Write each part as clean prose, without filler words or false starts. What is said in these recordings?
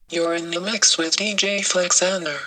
You're in the mix with DJ Flexander.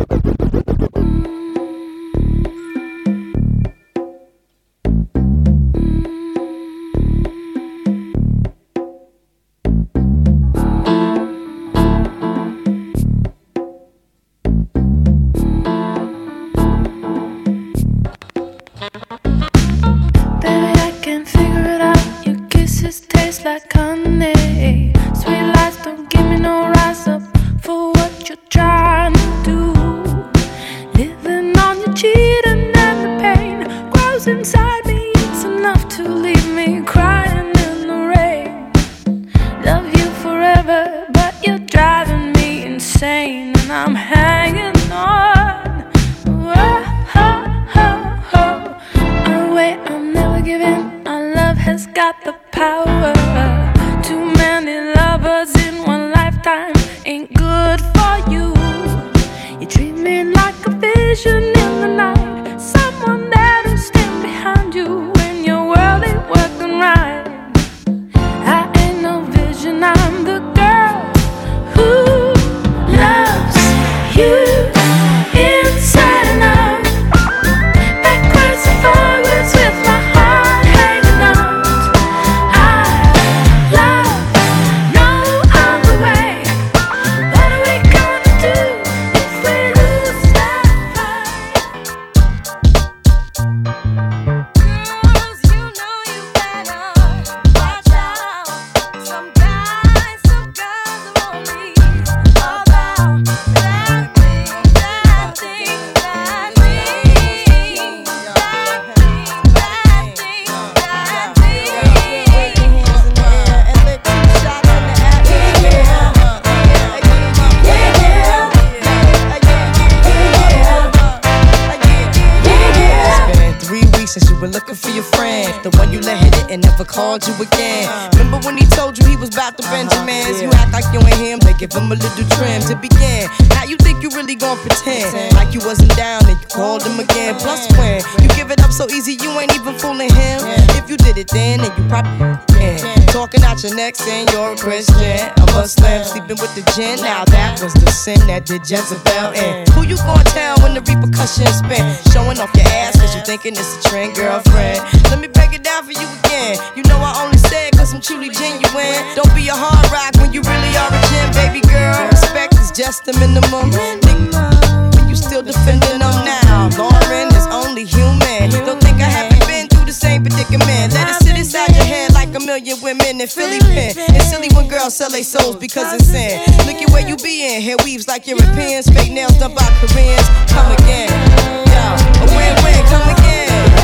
Like honey, sweet lies don't give me no rise up for what you're trying to do. Living on your cheating and the pain grows inside me. It's enough to leave me crying in the rain. Love you forever, but you're driving me insane, and I'm hanging on. Whoa, ho, ho, ho. Oh wait, I'm never giving. Our love has got the power. Too many lovers in one lifetime ain't good for you. You treat me like a vision in the night, someone there to stand behind you when your world ain't working right. I ain't no vision, I'm the girl who loves you inside and out, backwards and forwards with my heart hanging out. Looking for your friend, the one you let hit it and never called you again. Remember when he told you he was about to Benjamins? You act like you ain't him, they give him a little trim to begin. Now you think you really gon' pretend like you wasn't down and you called him again. Plus when you give it up so easy, you ain't even fooling him. If you did it then you probably can. Talking out your neck saying you're a Christian, a Muslim, sleeping with the gin. Now that was the sin that did Jezebel in. Who you gon' tell when the repercussions spin? Showing off your ass cause you thinking it's a trend, girlfriend. Let me break it down for you again. You know I only say it cause I'm truly genuine. Don't be a hard rock when you really are a gem, baby girl. Respect is just the minimum. Nigga, you still defending them now. Lauren is only human. Don't think I haven't been through the same predicament. Let it sit inside your head like a million women in Philly pen. It's silly when girls sell their souls because it's sin. Look at where you be in. Hair weaves like Europeans. Fake nails done by Koreans. Come again. Yo, a win-win, come again.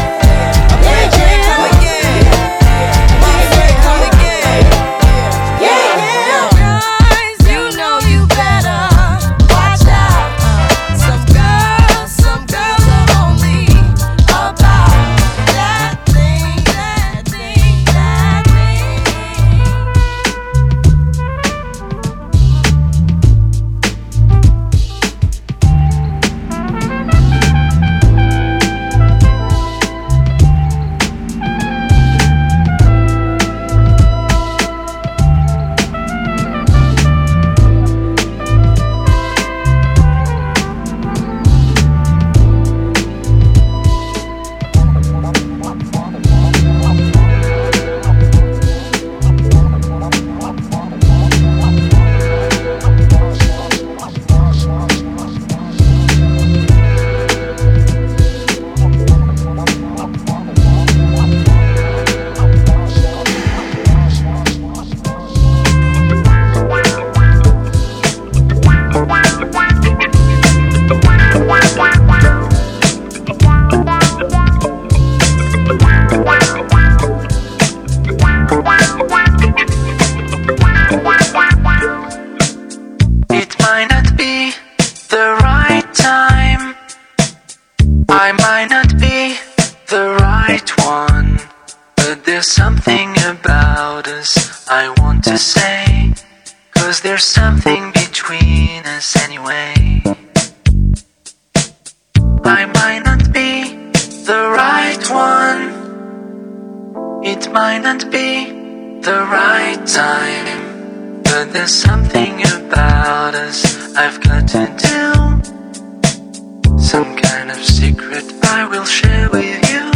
Come again. My friend, come again. Yeah. Guys, you know you better watch out. Some girls are only about that thing. I might not be the right one, but there's something about us I want to say, 'cause there's something between us anyway. I might not be the right one, it might not be the right time, but there's something about us I've got to do. Some kind of secret I will share with you.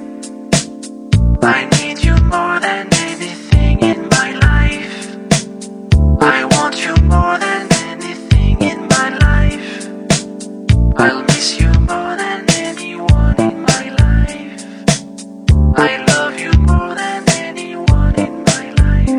I need you more than anything in my life. I want you more than anything in my life. I'll miss you more than anyone in my life. I love you more than anyone in my life.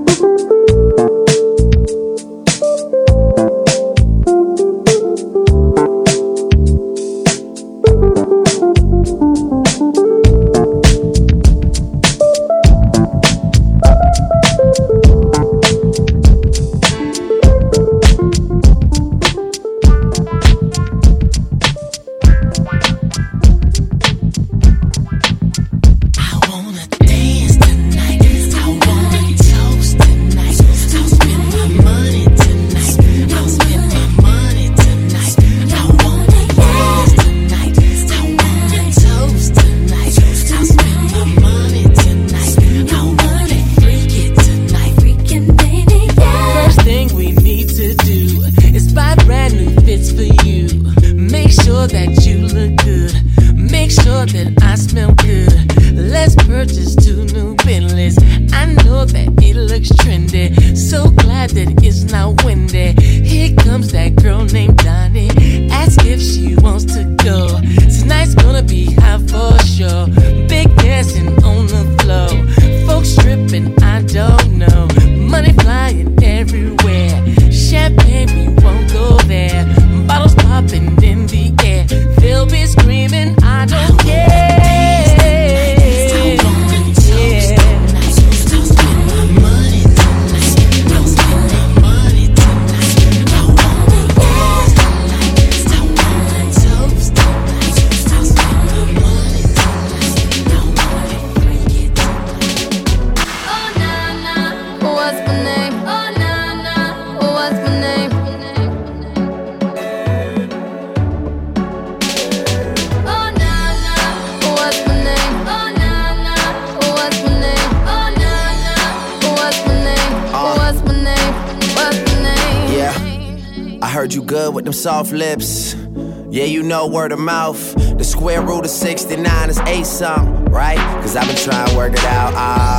Soft lips, yeah, you know word of mouth. The square root of 69 is 8-something, right? Cause I've been trying to work it out.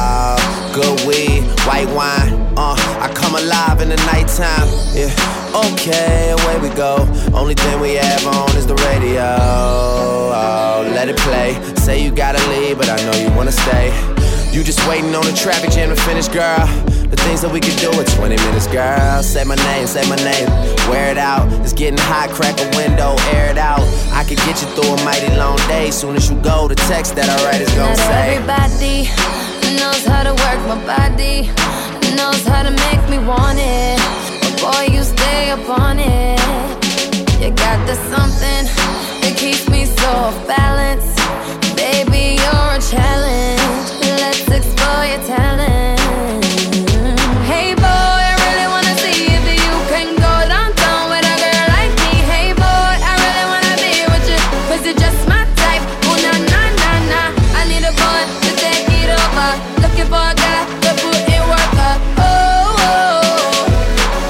Good weed, white wine, I come alive in the nighttime. Yeah, okay, away we go. Only thing we have on is the radio. Oh, let it play. Say you gotta leave, but I know you wanna stay. You just waiting on the traffic jam to finish, girl. The things that we could do in 20 minutes, girl. Say my name, wear it out. It's getting hot, crack a window, air it out. I could get you through a mighty long day. Soon as you go, the text that I write is gonna say. Everybody knows how to work my body, knows how to make me want it. But boy, you stay up on it. You got this something that keeps me so off balance. Baby, you're a challenge. Let's explore your talent. Hey boy, I really wanna see if you can go downtown with a girl like me. Hey boy, I really wanna be with you, cause you're just my type. Oh na na na na, I need a boy to take it over. Looking for a guy to put in work up. Oh, oh, oh.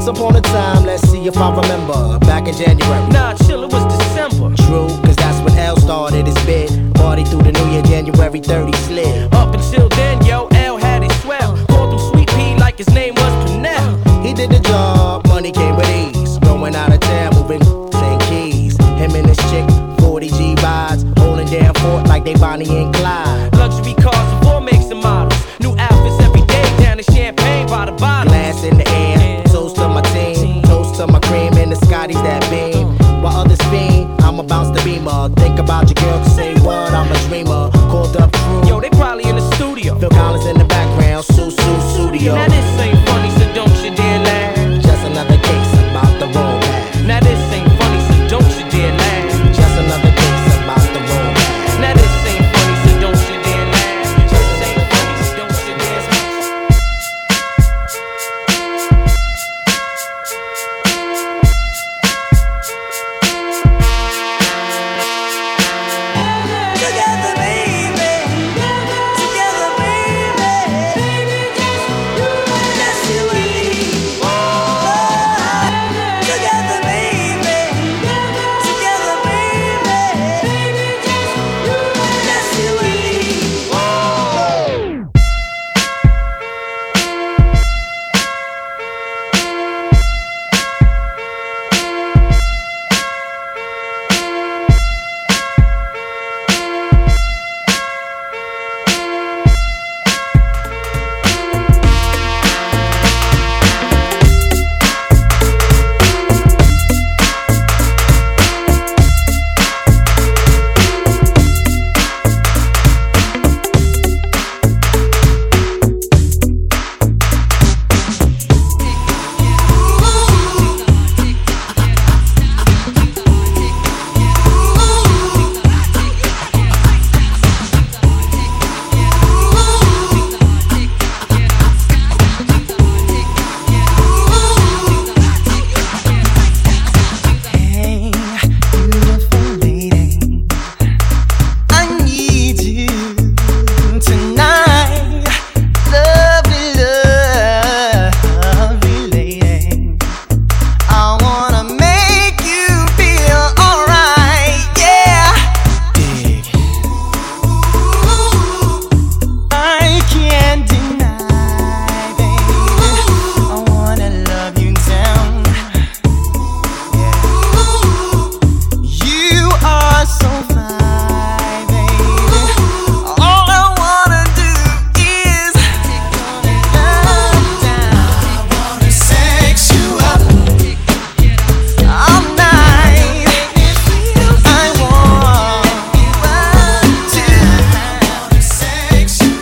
upon a time, let's see if I remember. Back in January. Nah, chill, it was December. True, cause that's when L started his bid. Party through the new year, January 30 slid. Up until then, yo, L had it swell. Called him Sweet Pea like his name was Pernell. He did the job, money came with ease. Going out of town, moving St. Keys. Him and his chick, 40 G rides. Holding down fort like they Bonnie and Clyde. Luxury cars of all makes and models. New outfits every day, down in champagne by the bottle. Glass in the air, toast to my team. Toast to my cream and the Scotties that beam. While others fiend, I'm about to beamer. Think about your girl to say what, I'm a dreamer. Called up True. Yo, they probably in the studio. Phil Collins in the background, Studio. Now this ain't funny, so don't you dare laugh. Just another case about the wrong path. Now this ain't funny, so don't you dare laugh. Just another case about the wrong path. Now this ain't funny, so don't you dare laugh. Just ain't funny, so don't you dare laugh. Together, baby. Together, baby. Just you and me. Together, baby. Together, baby. Just you and me. Hey, beautiful lady, I need you tonight. Lovely, lovely lady, I wanna make you feel alright, yeah. Dig. I can't deny, baby, I wanna love you down. You are so fine, baby. All I wanna do is love down. I wanna sex you up all night. I want to sex you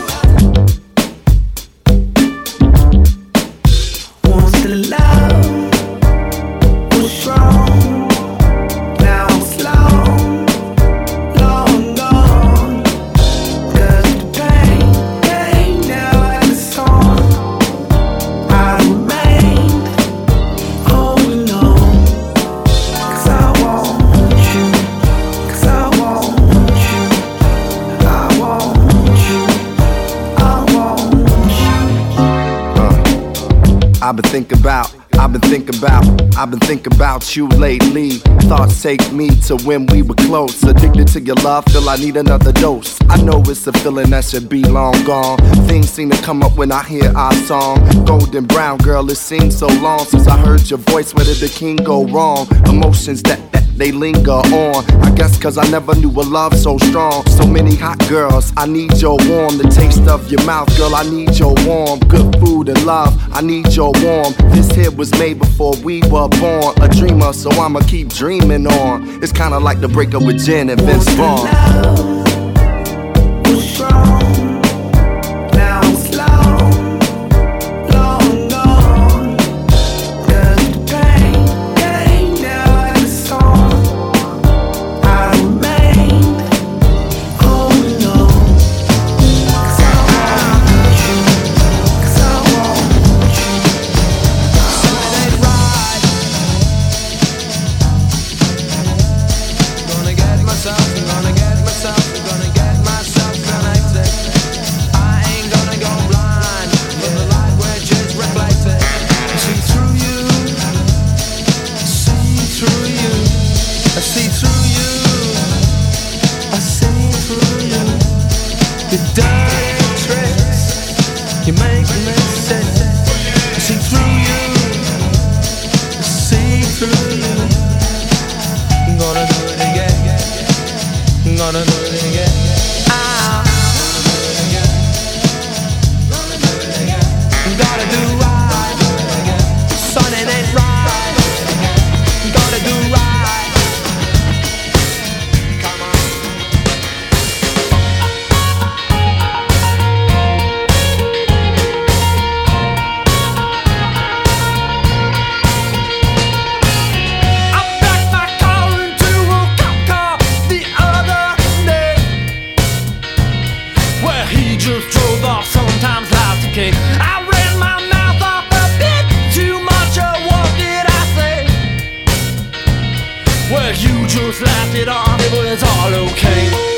up. Once the love was strong, now it's long, long gone. 'Cause the pain now has a song. I remain holding on. 'Cause I want you. 'Cause I want you. I want you. I want you. I've been thinking about you lately. Thoughts take me to when we were close. Addicted to your love, feel I need another dose. I know it's a feeling that should be long gone. Things seem to come up when I hear our song. Golden brown girl, it seems so long since I heard your voice. Where did the king go wrong? Emotions that they linger on. I guess 'cause I never knew a love so strong. So many hot girls, I need your warm. The taste of your mouth, girl, I need your warm. Good food and love, I need your warm. This here was made before we were born. A dreamer, so I'ma keep dreaming on. It's kinda like the breakup with Jen and Vince Vaughn. Was strong, now it's long, long gone. 'Cause the pain now has a song. I remain holding on. 'Cause I want you. 'Cause I want you. Sunday night ride. Gonna get myself I see through you. I see through you. Your dirty tricks, you make me sick. I see through you. I see through you. I'm gonna do it again. I'm gonna do it again. Gotta do right, son, it ain't right. Gotta do right. Come on. I backed my car into a cop car the other day, where he just drove off. Sometimes life's a cake. My mouth off a bit too much, or what did I say? Well, you just laughed it off, it was all okay.